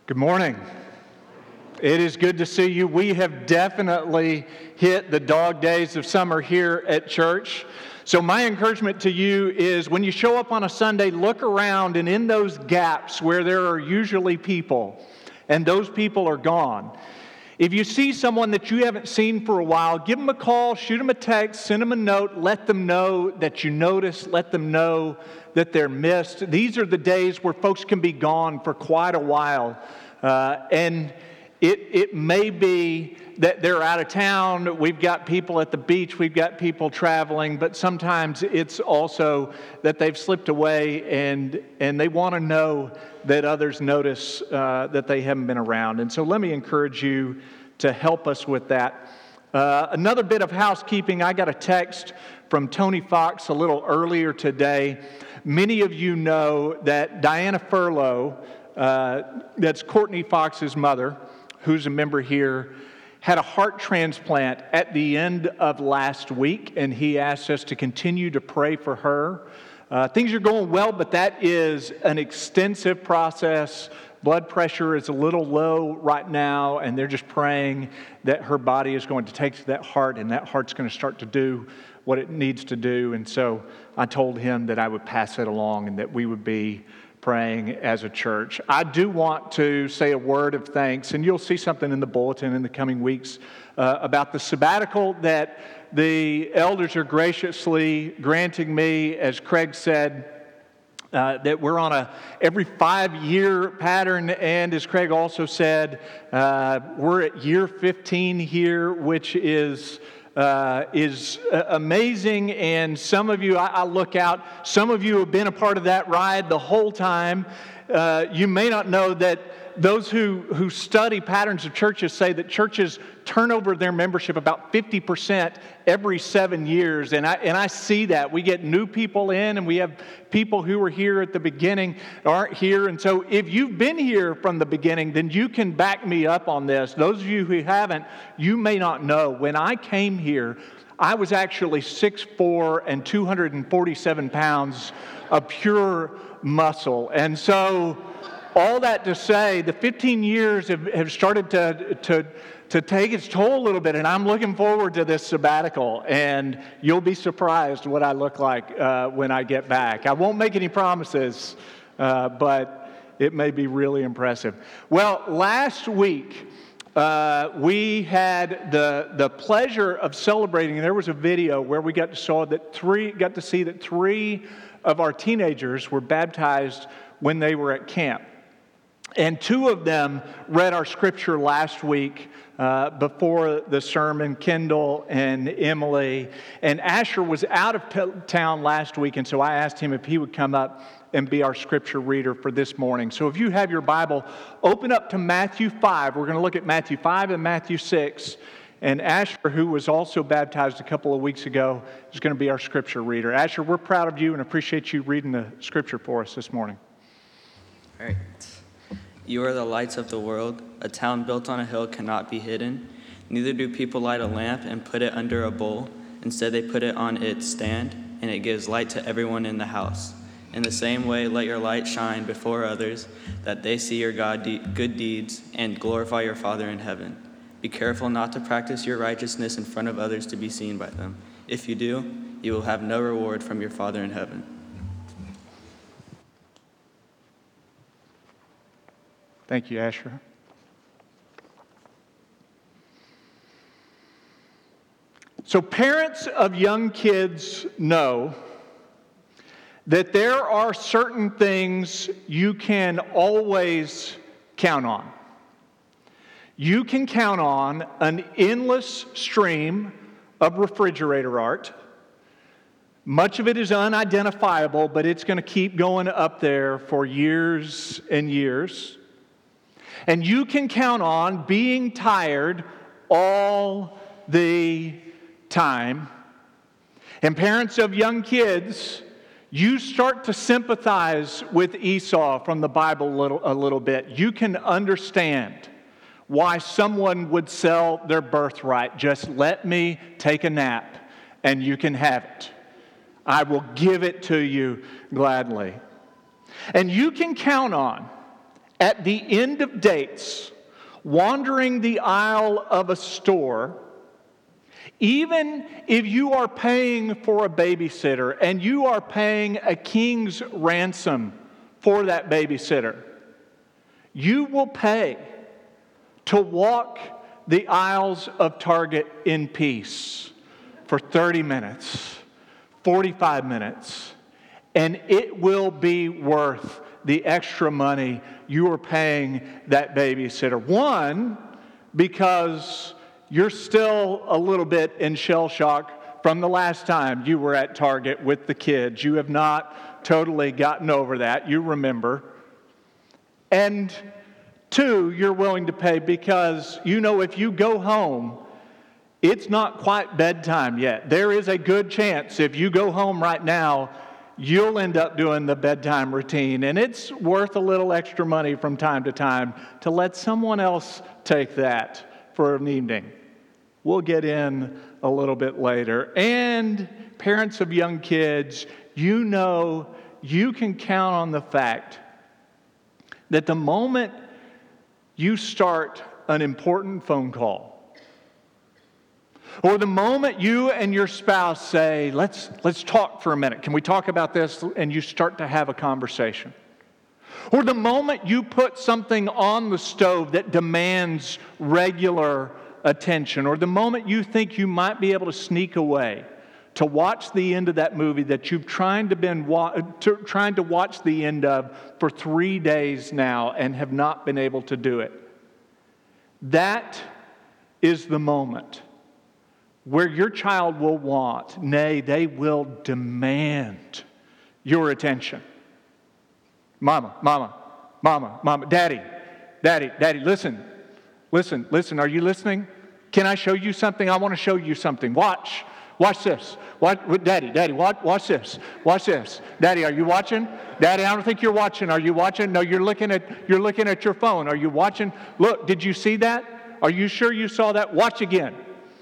Good morning. It is good to see you. We have definitely hit the dog days of summer here at church. So my encouragement to you is when you show up on a Sunday, look around, and in those gaps where there are usually people, and those people are gone, if you see someone that you haven't seen for a while, give them a call, shoot them a text, send them a note, let them know that you noticed, let them know that they're missed. These are the days where folks can be gone for quite a while. And it may be that they're out of town, we've got people at the beach, we've got people traveling, but sometimes it's also that they've slipped away and they want to know that others notice that they haven't been around. And so let me encourage you to help us with that. Another bit of housekeeping, I got a text from Tony Fox a little earlier today. Many of you know that Diana Furlow, that's Courtney Fox's mother, who's a member here, had a heart transplant at the end of last week, and he asked us to continue to pray for her. Things are going well, but that is an extensive process. Blood pressure is a little low right now, and they're just praying that her body is going to take to that heart, and that heart's going to start to do what it needs to do. And so I told him that I would pass it along and that we would be praying as a church. I do want to say a word of thanks, and you'll see something in the bulletin in the coming weeks about the sabbatical that the elders are graciously granting me. As Craig said, that we're on a every 5-year pattern, and as Craig also said, we're at year 15 here, which is amazing. And some of you, I look out, some of you have been a part of that ride the whole time. You may not know that those who study patterns of churches say that churches turn over their membership about 50% every 7 years. And I see that. We get new people in, and we have people who were here at the beginning aren't here. And so if you've been here from the beginning, then you can back me up on this. Those of you who haven't, you may not know. When I came here, I was actually 6'4" and 247 pounds of pure muscle. And so all that to say, the 15 years have started to take its toll a little bit, and I'm looking forward to this sabbatical, and you'll be surprised what I look like when I get back. I won't make any promises, but it may be really impressive. Well, last week, we had the pleasure of celebrating. There was a video where we got to see that 3 of our teenagers were baptized when they were at camp. And 2 of them read our scripture last week before the sermon, Kendall and Emily. And Asher was out of town last week, and so I asked him if he would come up and be our scripture reader for this morning. So if you have your Bible, open up to Matthew 5. We're going to look at Matthew 5 and Matthew 6. And Asher, who was also baptized a couple of weeks ago, is going to be our scripture reader. Asher, we're proud of you and appreciate you reading the scripture for us this morning. All right. You are the lights of the world. A town built on a hill cannot be hidden. Neither do people light a lamp and put it under a bowl. Instead, they put it on its stand, and it gives light to everyone in the house. In the same way, let your light shine before others, that they see your good deeds and glorify your Father in heaven. Be careful not to practice your righteousness in front of others to be seen by them. If you do, you will have no reward from your Father in heaven. Thank you, Asher. So parents of young kids know that there are certain things you can always count on. You can count on an endless stream of refrigerator art. Much of it is unidentifiable, but it's going to keep going up there for years and years. And you can count on being tired all the time. And parents of young kids, you start to sympathize with Esau from the Bible a little bit. You can understand why someone would sell their birthright. Just let me take a nap and you can have it. I will give it to you gladly. And you can count on at the end of dates, wandering the aisle of a store, even if you are paying for a babysitter and you are paying a king's ransom for that babysitter, you will pay to walk the aisles of Target in peace for 30 minutes, 45 minutes, and it will be worth the extra money you are paying that babysitter. One, because you're still a little bit in shell shock from the last time you were at Target with the kids. You have not totally gotten over that. You remember. And two, you're willing to pay because you know if you go home, it's not quite bedtime yet. There is a good chance if you go home right now, you'll end up doing the bedtime routine. And it's worth a little extra money from time to time to let someone else take that for an evening. We'll get in a little bit later. And parents of young kids, you know you can count on the fact that the moment you start an important phone call, or the moment you and your spouse say, let's talk for a minute. Can we talk about this? And you start to have a conversation. Or the moment you put something on the stove that demands regular attention. Or the moment you think you might be able to sneak away to watch the end of that movie that you've trying to watch the end of for 3 days now and have not been able to do it. That is the moment where your child will want, nay, they will demand your attention. Mama, Daddy, listen, are you listening? Can I show you something? I want to show you something. Watch this. Daddy, watch this. Daddy, are you watching? Daddy, I don't think you're watching. Are you watching? No, you're looking at your phone. Are you watching? Look, did you see that? Are you sure you saw that? Watch again.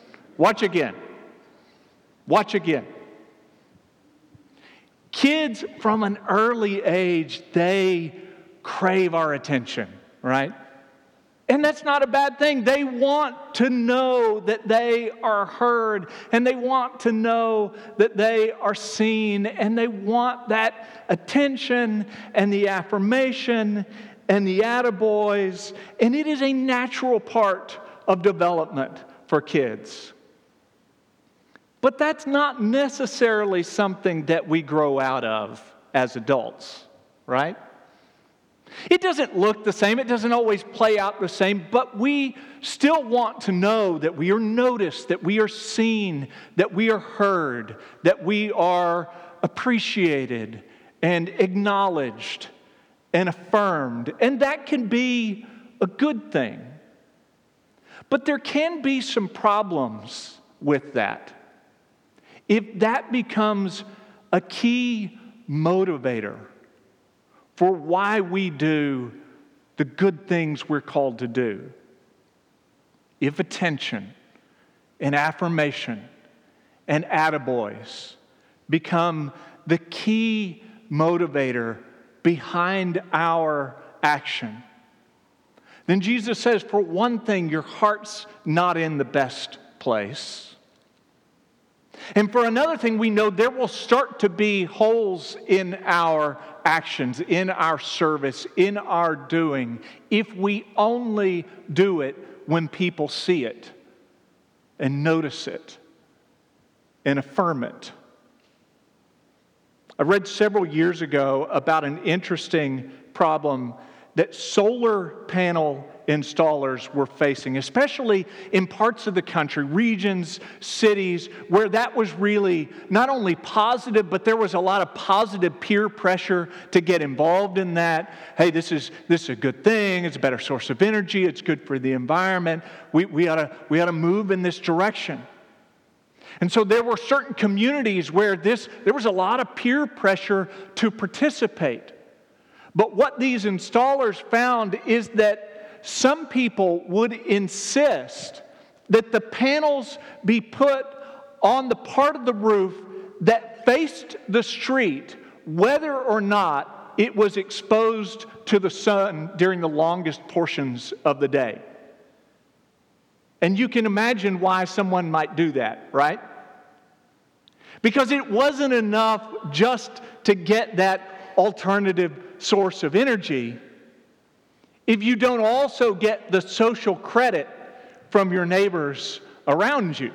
Kids from an early age, they crave our attention, right? And that's not a bad thing. They want to know that they are heard, and they want to know that they are seen, and they want that attention and the affirmation and the attaboys, and it is a natural part of development for kids. But that's not necessarily something that we grow out of as adults, right? It doesn't look the same. It doesn't always play out the same. But we still want to know that we are noticed, that we are seen, that we are heard, that we are appreciated and acknowledged and affirmed. And that can be a good thing. But there can be some problems with that. If that becomes a key motivator for why we do the good things we're called to do, if attention and affirmation and attaboys become the key motivator behind our action, then Jesus says, for one thing, your heart's not in the best place. And for another thing, we know there will start to be holes in our actions, in our service, in our doing, if we only do it when people see it and notice it and affirm it. I read several years ago about an interesting problem that solar panel installers were facing, especially in parts of the country, regions, cities, where that was really not only positive, but there was a lot of positive peer pressure to get involved in that. Hey, this is a good thing. It's a better source of energy. It's good for the environment. We ought to move in this direction. And so there were certain communities where there was a lot of peer pressure to participate. But what these installers found is that some people would insist that the panels be put on the part of the roof that faced the street, whether or not it was exposed to the sun during the longest portions of the day. And you can imagine why someone might do that, right? Because it wasn't enough just to get that alternative source of energy if you don't also get the social credit from your neighbors around you.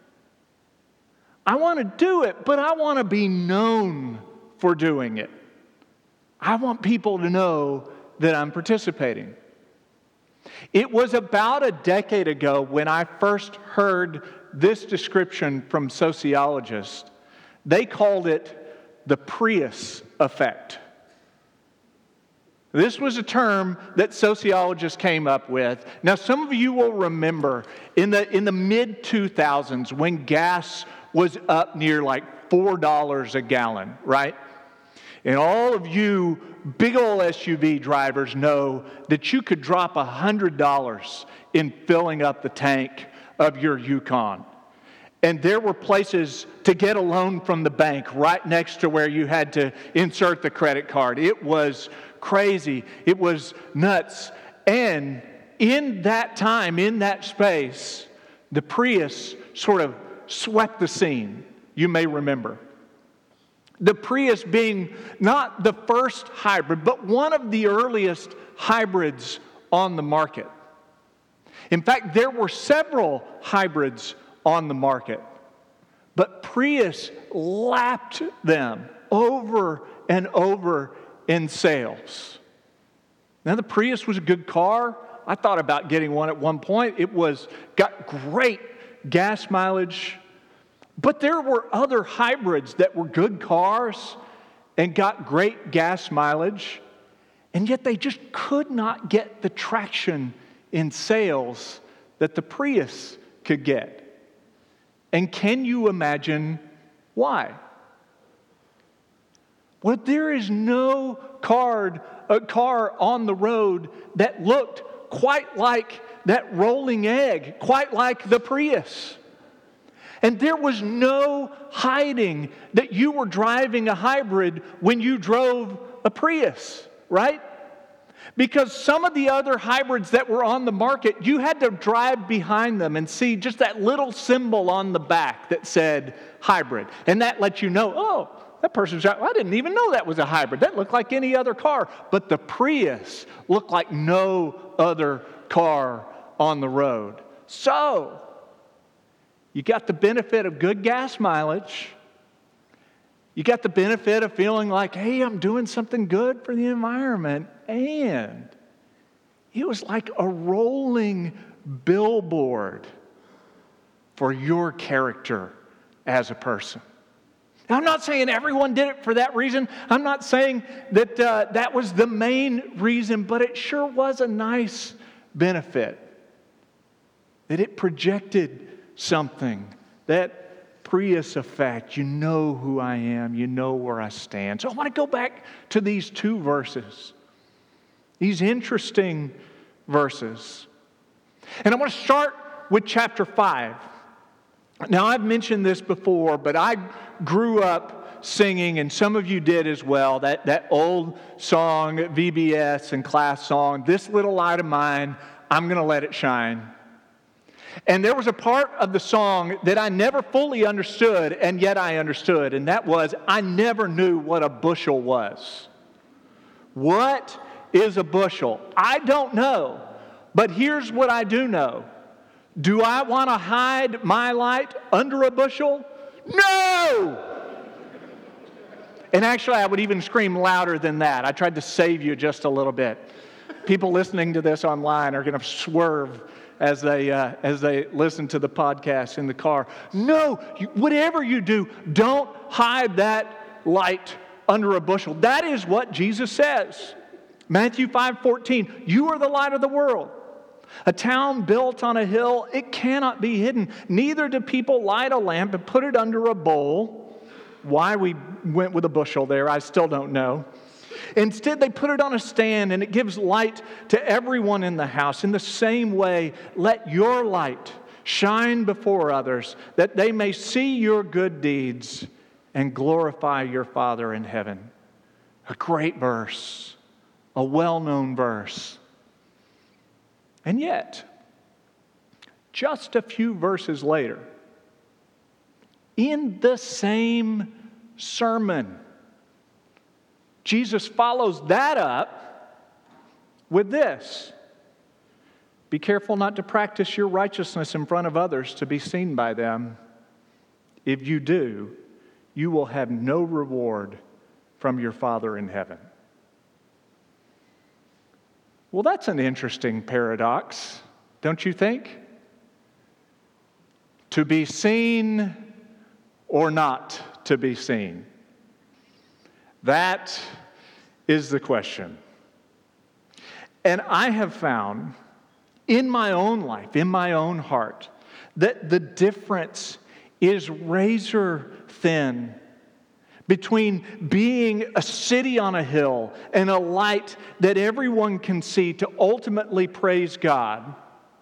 I want to do it, but I want to be known for doing it. I want people to know that I'm participating. It was about a decade ago when I first heard this description from sociologists. They called it the Prius effect. This was a term that sociologists came up with. Now, some of you will remember in the mid-2000s when gas was up near like $4 a gallon, right? And all of you big old SUV drivers know that you could drop $100 in filling up the tank of your Yukon. And there were places to get a loan from the bank right next to where you had to insert the credit card. It was crazy. It was nuts. And in that time, in that space, the Prius sort of swept the scene, you may remember. The Prius being not the first hybrid, but one of the earliest hybrids on the market. In fact, there were several hybrids on the market, but Prius lapped them over and over in sales. Now, the Prius was a good car. I thought about getting one at one point. It got great gas mileage. But there were other hybrids that were good cars and got great gas mileage, and yet they just could not get the traction in sales that the Prius could get. And can you imagine why? Well, there is no car on the road that looked quite like that rolling egg, quite like the Prius. And there was no hiding that you were driving a hybrid when you drove a Prius, right? Because some of the other hybrids that were on the market, you had to drive behind them and see just that little symbol on the back that said hybrid. And that lets you know, oh, that person's driving. I didn't even know that was a hybrid. That looked like any other car. But the Prius looked like no other car on the road. So, you got the benefit of good gas mileage. You got the benefit of feeling like, hey, I'm doing something good for the environment. And it was like a rolling billboard for your character as a person. Now, I'm not saying everyone did it for that reason. I'm not saying that that was the main reason, but it sure was a nice benefit. That it projected something, that Prius effect. You know who I am, you know where I stand. So I want to go back to these two verses, these interesting verses. And I want to start with chapter 5. Now, I've mentioned this before, but I grew up singing, and some of you did as well, that old song, VBS and class song, This Little Light of Mine, I'm going to let it shine. And there was a part of the song that I never fully understood, and yet I understood, and that was, I never knew what a bushel was. What is a bushel? I don't know, but here's what I do know. Do I want to hide my light under a bushel? No! And actually, I would even scream louder than that. I tried to save you just a little bit. People listening to this online are going to swerve as they listen to the podcast in the car. No, whatever you do, don't hide that light under a bushel. That is what Jesus says. Matthew 5:14, you are the light of the world. A town built on a hill, it cannot be hidden. Neither do people light a lamp and put it under a bowl. Why we went with a bushel there, I still don't know. Instead, they put it on a stand, and it gives light to everyone in the house. In the same way, let your light shine before others, that they may see your good deeds and glorify your Father in heaven. A great verse, a well-known verse. And yet, just a few verses later, in the same sermon, Jesus follows that up with this: be careful not to practice your righteousness in front of others to be seen by them. If you do, you will have no reward from your Father in heaven. Well, that's an interesting paradox, don't you think? To be seen or not to be seen? That is the question. And I have found in my own life, in my own heart, that the difference is razor thin between being a city on a hill and a light that everyone can see to ultimately praise God,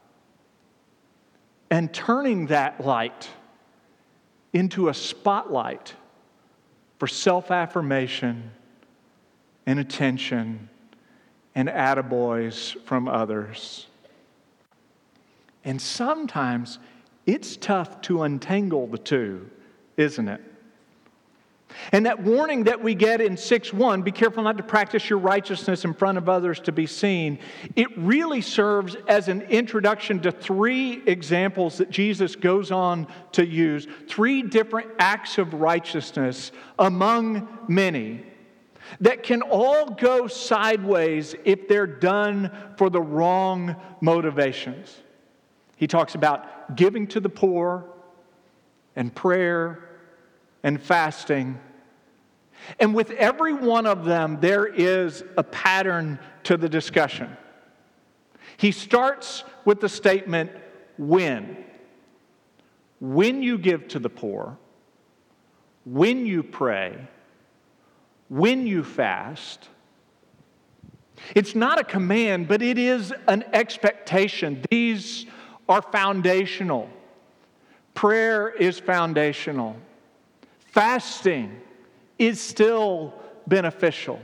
and turning that light into a spotlight for self-affirmation and attention and attaboys from others. And sometimes it's tough to untangle the two, isn't it? And that warning that we get in 6:1, be careful not to practice your righteousness in front of others to be seen, it really serves as an introduction to three examples that Jesus goes on to use, three different acts of righteousness among many that can all go sideways if they're done for the wrong motivations. He talks about giving to the poor and prayer and fasting. And with every one of them, there is a pattern to the discussion. He starts with the statement, when. When you give to the poor, when you pray, when you fast. It's not a command, but it is an expectation. These are foundational. Prayer is foundational. Fasting is still beneficial.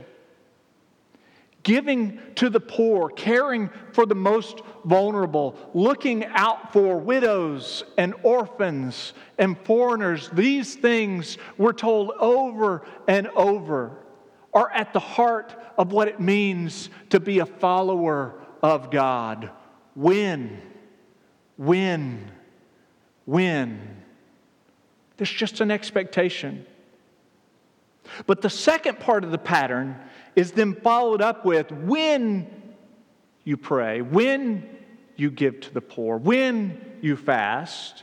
Giving to the poor, caring for the most vulnerable, looking out for widows and orphans and foreigners, these things, we're told over and over, are at the heart of what it means to be a follower of God. When. There's just an expectation. But the second part of the pattern is then followed up with when you pray, when you give to the poor, when you fast.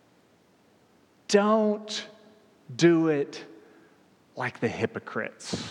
Don't do it like the hypocrites.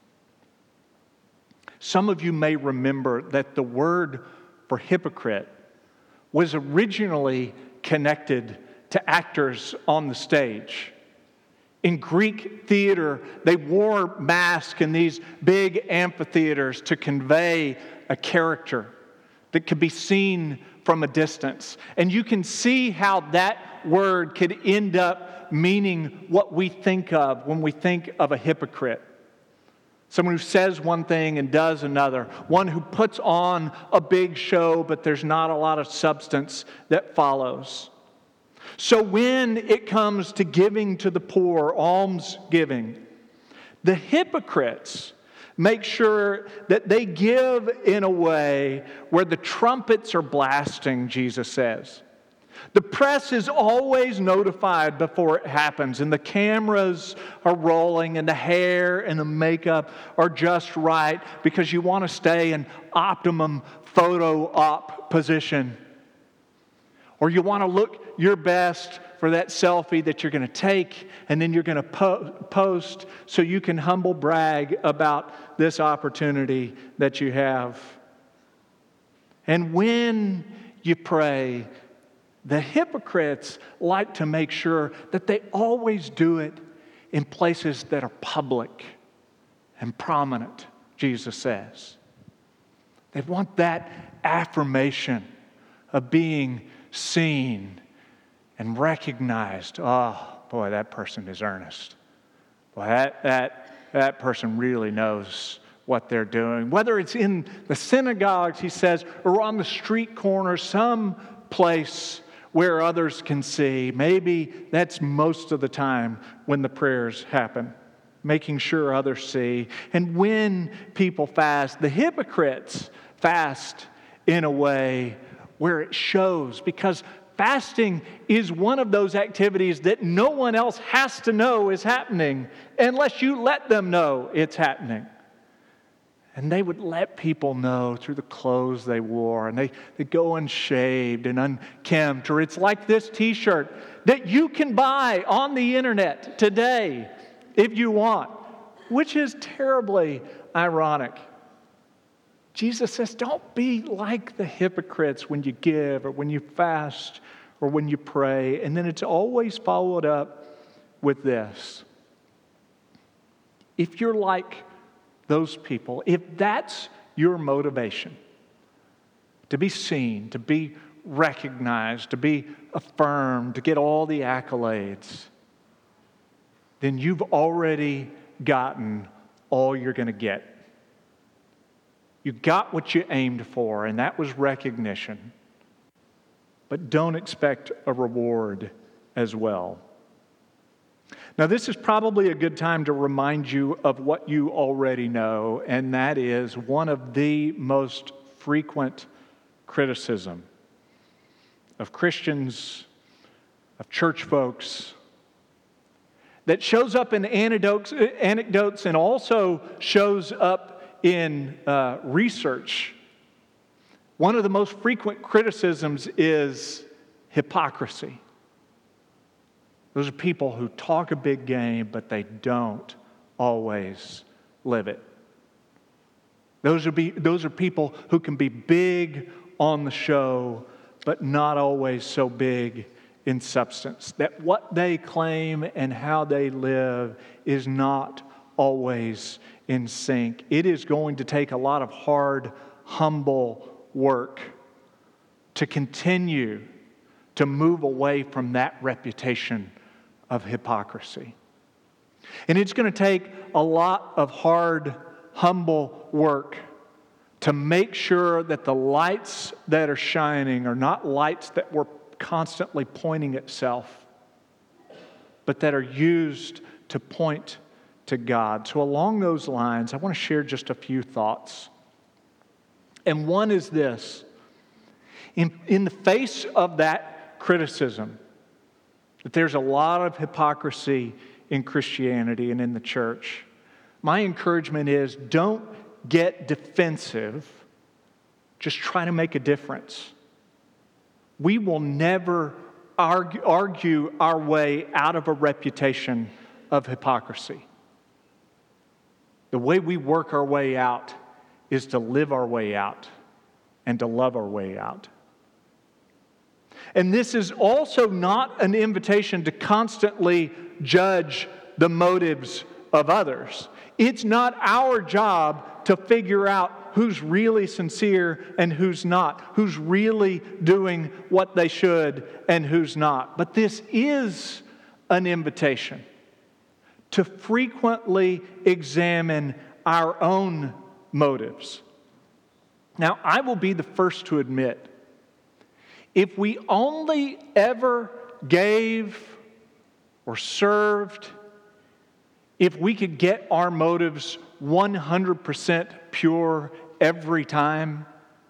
Some of you may remember that the word for hypocrite was originally connected to actors on the stage. In Greek theater, they wore masks in these big amphitheaters to convey a character that could be seen from a distance. And you can see how that word could end up meaning what we think of when we think of a hypocrite. Someone who says one thing and does another. One who puts on a big show, but there's not a lot of substance that follows. So when it comes to giving to the poor, almsgiving, the hypocrites make sure that they give in a way where the trumpets are blasting, Jesus says. The press is always notified before it happens, and the cameras are rolling, and the hair and the makeup are just right because you want to stay in optimum photo op position. Or you want to look your best for that selfie that you're going to take and then you're going to post so you can humble brag about this opportunity that you have. And when you pray, the hypocrites like to make sure that they always do it in places that are public and prominent, Jesus says. They want that affirmation of being seen and recognized. Oh, boy, that person is earnest. Boy, that person really knows what they're doing. Whether it's in the synagogues, he says, or on the street corner, some place where others can see. Maybe that's most of the time when the prayers happen, making sure others see. And when people fast, the hypocrites fast in a way where it shows, because fasting is one of those activities that no one else has to know is happening unless you let them know it's happening. And they would let people know through the clothes they wore, and they go unshaved and unkempt. Or it's like this t-shirt that you can buy on the internet today if you want, which is terribly ironic. Jesus says, don't be like the hypocrites when you give or when you fast or when you pray. And then it's always followed up with this. If you're like those people, if that's your motivation, to be seen, to be recognized, to be affirmed, to get all the accolades, then you've already gotten all you're going to get. You got what you aimed for, and that was recognition. But don't expect a reward as well. Now, this is probably a good time to remind you of what you already know, and that is one of the most frequent criticism of Christians, of church folks, that shows up in anecdotes and also shows up in research. One of the most frequent criticisms is hypocrisy. Those are people who talk a big game, but they don't always live it. Those are people who can be big on the show, but not always so big in substance. That what they claim and how they live is not always in sync. It is going to take a lot of hard, humble work to continue to move away from that reputation of hypocrisy. And it's going to take a lot of hard, humble work to make sure that the lights that are shining are not lights that we're constantly pointing at self, but that are used to point to God. So along those lines, I want to share just a few thoughts. And one is this. In the face of that criticism, that there's a lot of hypocrisy in Christianity and in the church, my encouragement is don't get defensive. Just try to make a difference. We will never argue our way out of a reputation of hypocrisy. The way we work our way out is to live our way out and to love our way out. And this is also not an invitation to constantly judge the motives of others. It's not our job to figure out who's really sincere and who's not, who's really doing what they should and who's not. But this is an invitation to frequently examine our own motives. Now, I will be the first to admit, if we only ever gave or served, if we could get our motives 100% pure every time,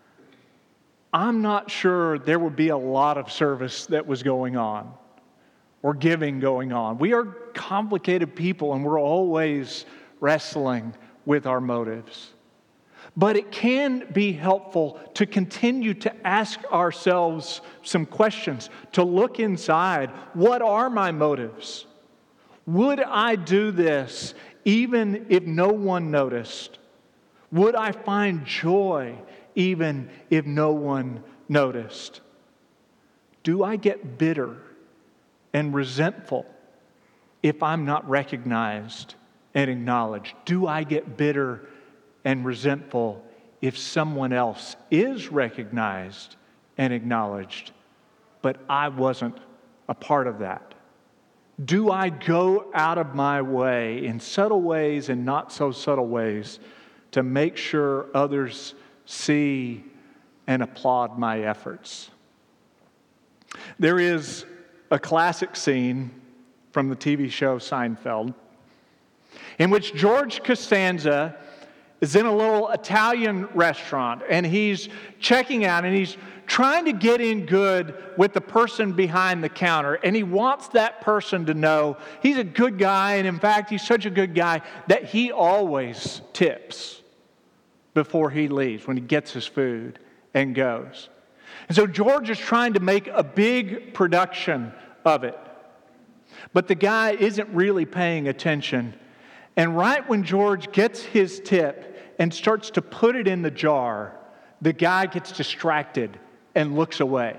I'm not sure there would be a lot of service that was going on or giving going on. We are complicated people and we're always wrestling with our motives. But it can be helpful to continue to ask ourselves some questions, to look inside. What are my motives? Would I do this even if no one noticed? Would I find joy even if no one noticed? Do I get bitter and resentful if I'm not recognized and acknowledged? Do I get bitter and resentful if someone else is recognized and acknowledged, but I wasn't a part of that? Do I go out of my way in subtle ways and not so subtle ways to make sure others see and applaud my efforts? There is a classic scene from the TV show Seinfeld in which George Costanza is in a little Italian restaurant, and he's checking out, and he's trying to get in good with the person behind the counter, and he wants that person to know he's a good guy, and in fact, he's such a good guy that he always tips before he leaves, when he gets his food and goes. And so George is trying to make a big production of it, but the guy isn't really paying attention. And right when George gets his tip and starts to put it in the jar, the guy gets distracted and looks away.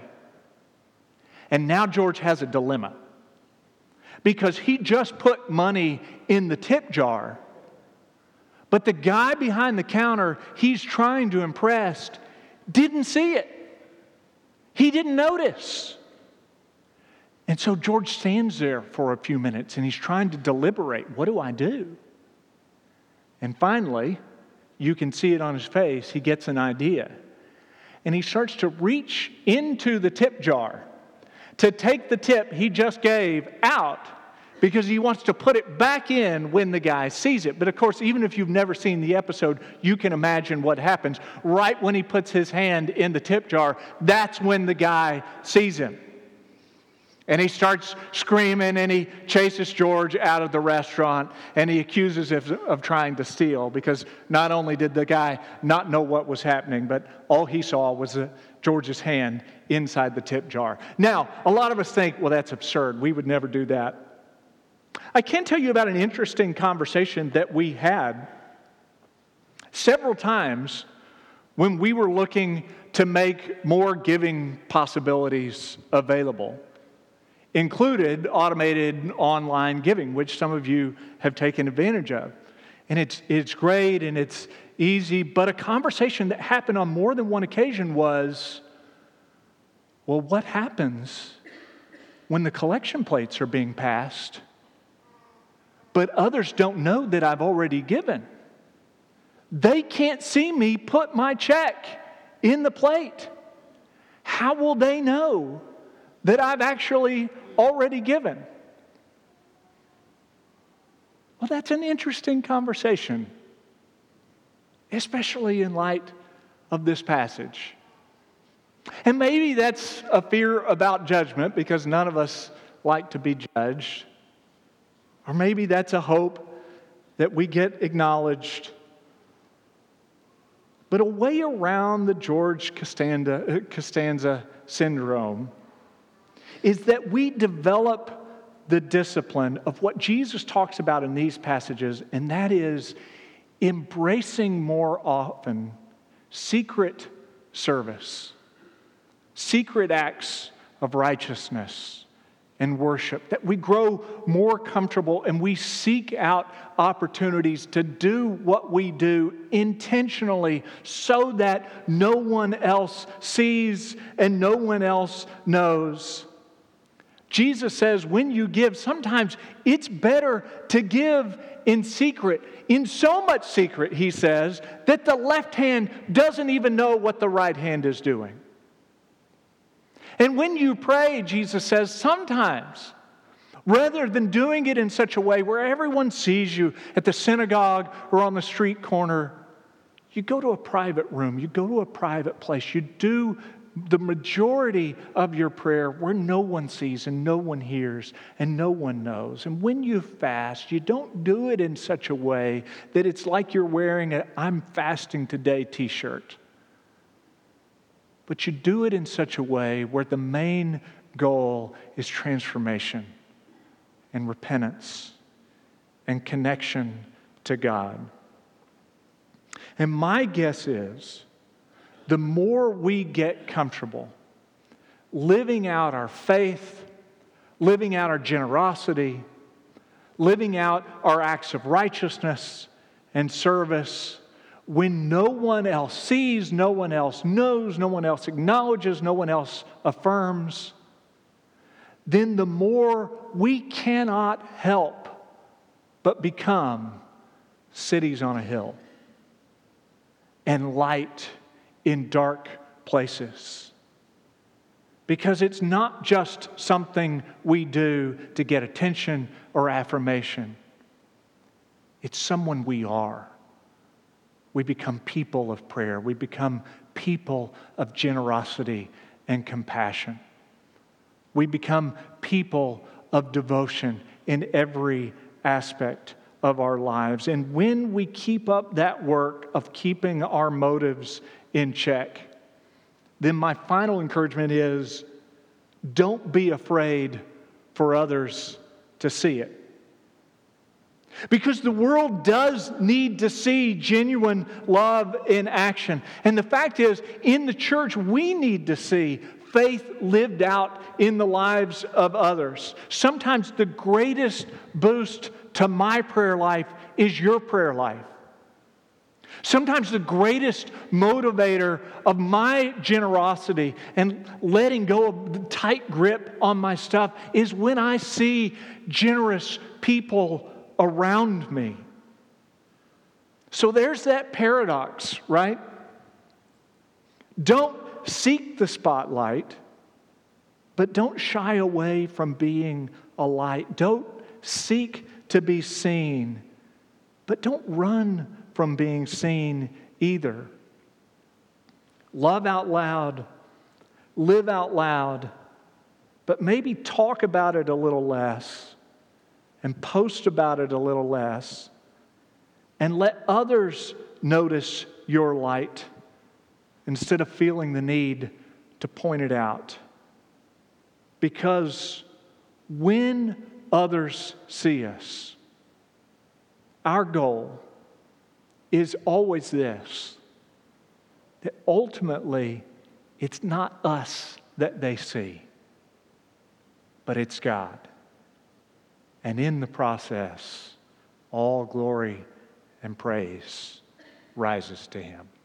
And now George has a dilemma, because he just put money in the tip jar, but the guy behind the counter he's trying to impress didn't see it. He didn't notice. And so George stands there for a few minutes and he's trying to deliberate. What do I do? And finally, you can see it on his face, he gets an idea. And he starts to reach into the tip jar to take the tip he just gave out, because he wants to put it back in when the guy sees it. But of course, even if you've never seen the episode, you can imagine what happens. Right when he puts his hand in the tip jar, that's when the guy sees him. And he starts screaming, and he chases George out of the restaurant, and he accuses him of trying to steal, because not only did the guy not know what was happening, but all he saw was George's hand inside the tip jar. Now, a lot of us think, well, that's absurd. We would never do that. I can tell you about an interesting conversation that we had several times when we were looking to make more giving possibilities available. Included automated online giving, which some of you have taken advantage of. And it's great and it's easy, but a conversation that happened on more than one occasion was, well, what happens when the collection plates are being passed, but others don't know that I've already given? They can't see me put my check in the plate. How will they know that I've actually already given? Well, that's an interesting conversation, especially in light of this passage. And maybe that's a fear about judgment, because none of us like to be judged. Or maybe that's a hope that we get acknowledged. But a way around the George Costanza syndrome is that we develop the discipline of what Jesus talks about in these passages, and that is embracing more often secret service, secret acts of righteousness and worship, that we grow more comfortable and we seek out opportunities to do what we do intentionally so that no one else sees and no one else knows. Jesus says when you give, sometimes it's better to give in secret. In so much secret, he says, that the left hand doesn't even know what the right hand is doing. And when you pray, Jesus says, sometimes, rather than doing it in such a way where everyone sees you at the synagogue or on the street corner, you go to a private room, you go to a private place, you do the majority of your prayer where no one sees and no one hears and no one knows. And when you fast, you don't do it in such a way that it's like you're wearing a "I'm fasting today" t-shirt. But you do it in such a way where the main goal is transformation and repentance and connection to God. And my guess is, the more we get comfortable living out our faith, living out our generosity, living out our acts of righteousness and service, when no one else sees, no one else knows, no one else acknowledges, no one else affirms, then the more we cannot help but become cities on a hill and light in dark places. Because it's not just something we do to get attention or affirmation. It's someone we are. We become people of prayer. We become people of generosity and compassion. We become people of devotion in every aspect of our lives. And when we keep up that work of keeping our motives in check, then my final encouragement is, don't be afraid for others to see it. Because the world does need to see genuine love in action. And the fact is, in the church, we need to see faith lived out in the lives of others. Sometimes the greatest boost to my prayer life is your prayer life. Sometimes the greatest motivator of my generosity and letting go of the tight grip on my stuff is when I see generous people around me. So there's that paradox, right? Don't seek the spotlight, but don't shy away from being a light. Don't seek to be seen, but don't run from being seen either. Love out loud, live out loud, but maybe talk about it a little less and post about it a little less, and let others notice your light instead of feeling the need to point it out. Because when others see us, our goal is always this, that ultimately it's not us that they see, but it's God. And in the process, all glory and praise rises to Him.